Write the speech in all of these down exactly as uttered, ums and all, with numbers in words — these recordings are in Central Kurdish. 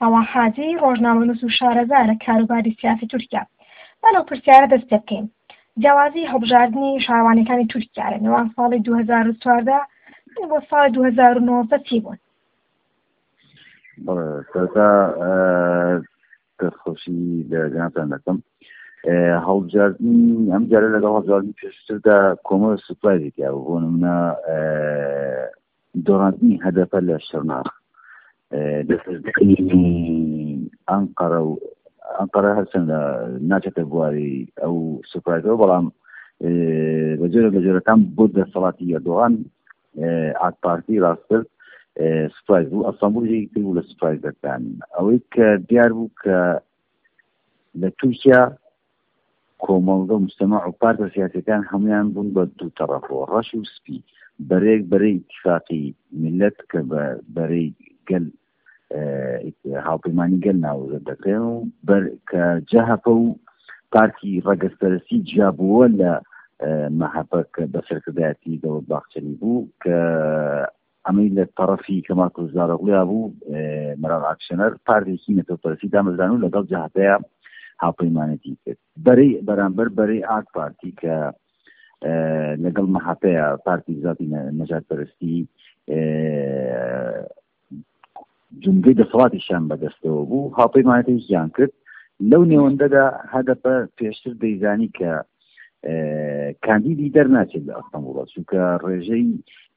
سەڵاحاجی ڕۆژنامەنووس و شارەزارە کاروباری سیاسی تورکیا با لەو پرسیارە دەست پێ بکەین. جیاوازی هەڵبژاردننی شارەوانەکانی تورکیا لە نێوان ساڵی دوو هەزار و چواردە بۆ ساڵی دوو هەزار و نۆزدە چی بوون؟ سەرەتا دەستخۆشی لە جەنابتان دەکەم. هەڵبژاردننی ئەم جارە لەگەڵ هەڵبژاردننی پێشتردا کۆمەڵ سوپلایزی تیا بوو. بۆ نمونە دۆڕاندنی هەدەفە لە شەرناخ، دەستکردنی ئەنقەرە و ئەنقەرە هەرچەندە ناچێتە بواری ئەو سوپلایزەوە، بەڵام بەجۆرە بەجۆرەکان بۆ دەسەڵاتی ئەردۆغان ئاک پارتی ڕاستتر سوپلایز بوو. ئەستانبوڵ تر بوو لە سوپلایزەکان، ئەوەی کە دیار بوو کە لە تورکیا کۆمەڵگە و مجتەمع و پارتە سیاسیەکان هەمویان بوون بە دوو تەڕەفەوە، ڕەش و سپی، بەرەیەک بەرەی ئیتفاقی میلەت کە بەرەی گەل هاوپەیمانی گەل ناوەزە دەکرێن و کە جەهەپە و پارتی ڕەگەزپەرستی جیابووە لە مەحەپە کە بەسەرکردایەتی دەوڵەت باخچەری بوو، کە ئەمەی لە تەڕەفی کەمال کلوزداڕۆغڵیا بوو مەرال ئاکشنەر پارتێکی نەتەوەپەرستی دامەزران و لەگەڵ جەهەپەیە هاوپەیمانەتی کرد بەرەی بەرامبەر بەرەی ئاک پارتی کە لەگەڵ مەحەپەیە پارتی ذاتی نەجات پەرستی جنگەی دەسەڵاتیشان بەدەستەوە بوو، هاوپەیمانەتێکیان کرد. لەو نێوەندەدا هەدەفە پێشتر دەیزانی کە کاندیدی دەرناچێت لە ئەستەنبوڵە، چونکە ڕێژەی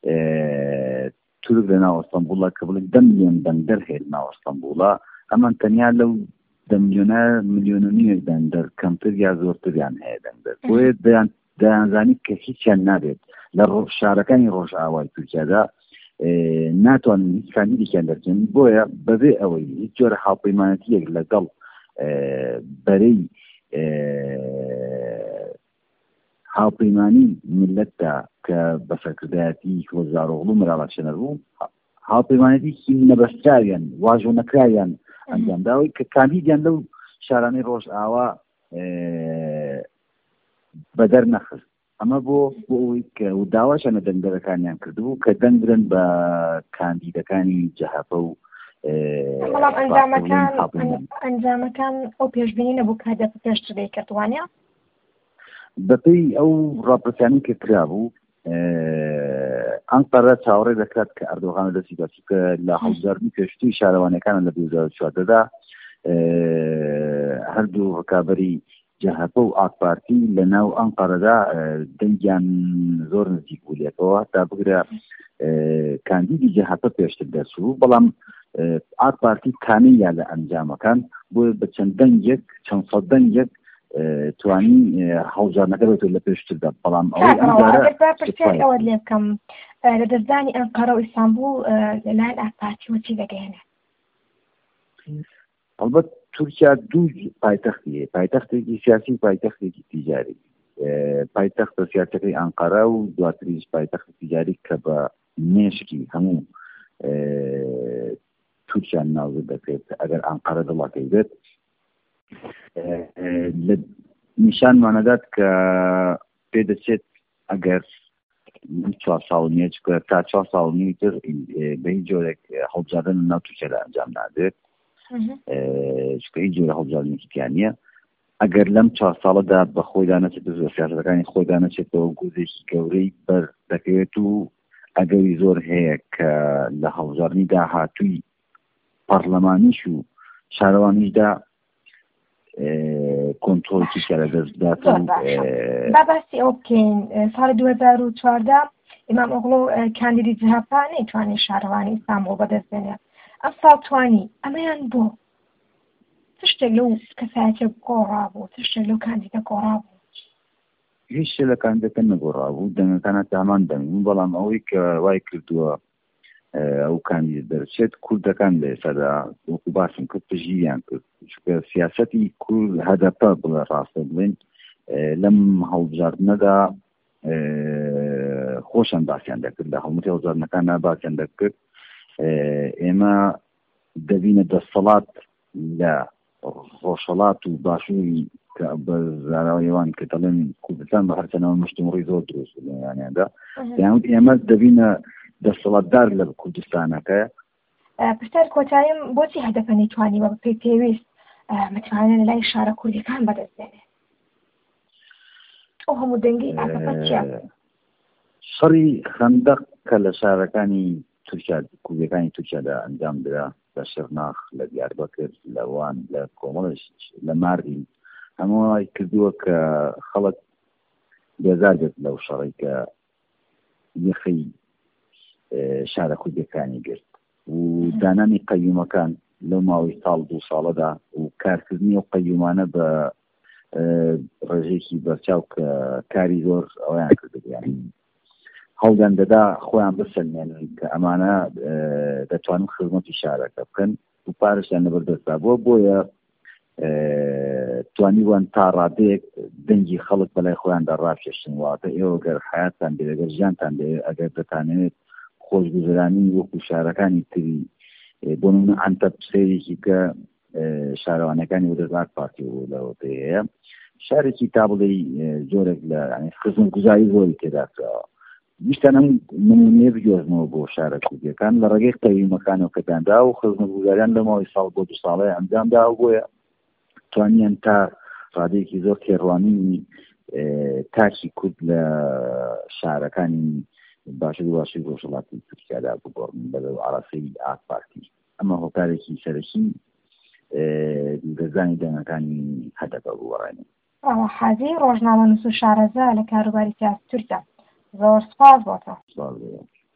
تورک لە ناو ئەستەنبوڵە کە بڵێ دە ملیۆن بەندەر هەیە لە ناو ئەستەنبوڵە، ئەمان تەنیا لەو دە ملیۆنە ملیۆن و نیوێک بەندەر کەمتر یا زۆرتریان هەیە بەندەر، بۆیە دەیانزانی کە هیچیان نابێت لە شارەکانی ڕۆژئاوای تورکیادا ناتوانن هیچ کاندیدێکیان دەرچێن. بۆیە بەبێ ئەوەی هیچ جۆرە هاوپەیمانەتیەک لەگەڵ بەرەی هاوپەیمانی میلەتدا کە بەسەرکردایەتی کلۆزداڕۆغڵ و مەرال ئاکشەنەر بوو، هاوپەیمانەتێکی نەبەستراویان واژۆ نەکراویان ئەنجامداوەی کە کاندیدیان لەو شارانەی ڕۆژئاوا بەدەر نەخست. ئەمە بۆ بۆ ئەوەی کە و داواشیان لە دەنگدەرەکانیان کردبوو کە دەنگرن بە کاندیدەکانی جەهەپە و بەڵام ئەنجامەکان ئەنجامەکان ئەو پێشبینی نەبوو کە هەدەفە پێشتر دەیکردوانە. بەپێی ئەو ڕاپرسیانەی کە کرا بوو، ئەنقەرە چاوەڕێ دەکات کە ئەردۆغان دەستی بەچوو کە لە هەڵبژاردننی پێشووی شارەوانەکان لە دوو هەزار و چواردەدا هەردوو ڕکابەری جەهەپە و ئاک پارتی لە ناو ئەنقەرەدا دەنگیان زۆر نزیک بوو لێکەوە تا بگرە کاندیدی جەهەپە پێشتر دەچوو، بەڵام ئاک پارتی کامەیە لە ئەنجامەکان بۆیە بە چەند دەنگێک چەند سەد دەنگێک توانی هەڵبژاردنەکە بێتەوە لە پێشتردا. بەڵام ئەوەی ئەوە لێ بکەم لە دەستدانی ئەنقەرە و ئیستانبوڵ لەلایەن ئاک پارتیەوە چی دەگەیەنێت؟ ئەلبەت تورکیا دوو پایتەختی هەیە، پایتەختێکی سیاسی و پایتەختێکی تیجاری. پایتەختە سیاسەکەی ئەنقەرە و دواتریش پایتەختی تیجاری کە بە مێشکی هەموو تورکیان ناوزە دەکرێت ئەگەر ئەنقەرە دڵەکەی بێت. لە نیشانمانەدات کە پێدەچێت ئەگەر چوار ساڵ نیە تا چوار ساڵ نیوی تر بە هیچ جۆرێک هەڵبژاردن ناو تورکیادا ئەنجام نادرێت، چکە هیچ جۆرە هەڵبژاردنێکی تیان نییە. ئەگەر لەم چوار ساڵەدا بە خۆیدا نەچێت بە سیاسەتەکانی خۆیدا نەچێتەوە گوزێکی گەورەی بەر دەکەوێت و ئەگەری زۆر هەیە کە لە هەڵبژاردننی داهاتووی پەرلەمانیش و شارەوانیشدا کۆنتڕۆڵی کارە دەستدات. با باسی ئەو بکەین ساڵی دوو هەزار و چواردە ئیمام ئۆغڵۆ کاندیدی جەهەپە نەیتوانێت شارەوانی ئیستانبوڵ بەدەستبێنێت. ئەم ساڵ توانی ئەمەیان بۆ چ شتێک لەو کەسایەتە گۆڕابوو، چ شتێک لەو کاندیدە گۆڕابوو؟ هیچ شتێک لە کاندیدەکە نەگۆڕابوو، دەنگەکانە تامان دەنگبوون، بەڵام ئەوەی کە وای کردووە ئەو کاندیدە دەرچێت کوردەکان لە ئێستادا وەکو باسم کرد پژیریان کرد، چونکە سیاسەتی کورد هەدەپە بڵێ ڕاستە بڵێن لەم هەڵبژاردنەدا خۆشیان باسییان دەکرد، لە هەڵمەتی هەڵبژاردنەکاندا باسییان دەکرد ئێمە دەبینە دەسەڵات لە ڕۆژهەڵات و باشووری بە زاراوەیەوان کە دەڵێن کوردستان بە هەرچەنەوە مشتومڕی زۆر دروست لەیانیاندا، یانوت ئێمە دەبینە دەسەڵاتدار لە کوردستانەکە پرسیار کۆتاییم بۆچی هەدەفە نەیتوانی بە پێی پێویست متمانە لای شارە کوردیەکان بەدەستێنێ؟ ئەو هەموو دەنگی ئاسەفە چییە؟ شەڕی خەندەق کە لە شارەکانی تورکیا کوردیەکانی تورکیادا ئەنجام درا لە شێرناخ لە دیاربەکر لەوان لە کۆمەڵش لە ماردی هەمووی کردووە کە خەڵک بێزار بێت لەو شەڕی کە یەخی شارە کوردیەکانی گرت و دانانی قەیومەکان لەو ماوەی ساڵ دوو ساڵەدا و کارکردنی و قەیومانە بە ڕێژێکی بەرچاو کە کاری زۆر ئەویان کردیان هەڵدان دەدا خۆیان بسەلمێنن کە ئەمانە دەتوانن خزمەتی شارەکە بکەن و پارەشیان لەبەردەستا بۆ بۆیە توانیوان تا ڕادەیەک دەنگی خەڵک بەلای خۆیاندا ڕاکێشن واتە ئێوە گەر حیاتتان بێ ئەگەر ژیانتان بێ ئەگەر دەتانەوێت خۆشگوزەرانی وەکو شارەکانی تری بۆ نمونە ئەنتەب سەیرێکی کە شارەوانەکانی وەدەزات پارتی بوو لەوە هەیە شارێکی تا بڵێ زۆرێک لە خزمەتگوزاری زۆری تێدا کراوە ویستان ئەم نمونەیە بجۆزنەوە بۆ شارە کوردیەکان لە ڕێگەی قەیومەکانەوە کە داندا و خزمەتگوزاریان لە ماوەی ساڵ بۆ دوو ساڵەیە ئەنجامدا و بۆیە توانیان تا ڕادەیەکی زۆر تێڕوانی تاکی کورد لە شارەکانی باشە باشی ڕۆژهەڵاتی تورکیادا بگۆڕن بەدەو ئاڕاستەی ئاک پارتی ئەمە هۆکارێکی سەرەکی دەزانی دەنگەکانی هەدەفە بوەڕێنێ. حاجی ڕۆژنامەنووس و شارەزا لە کاروباری سیاسی تورکیا زۆر سپاس بۆتە.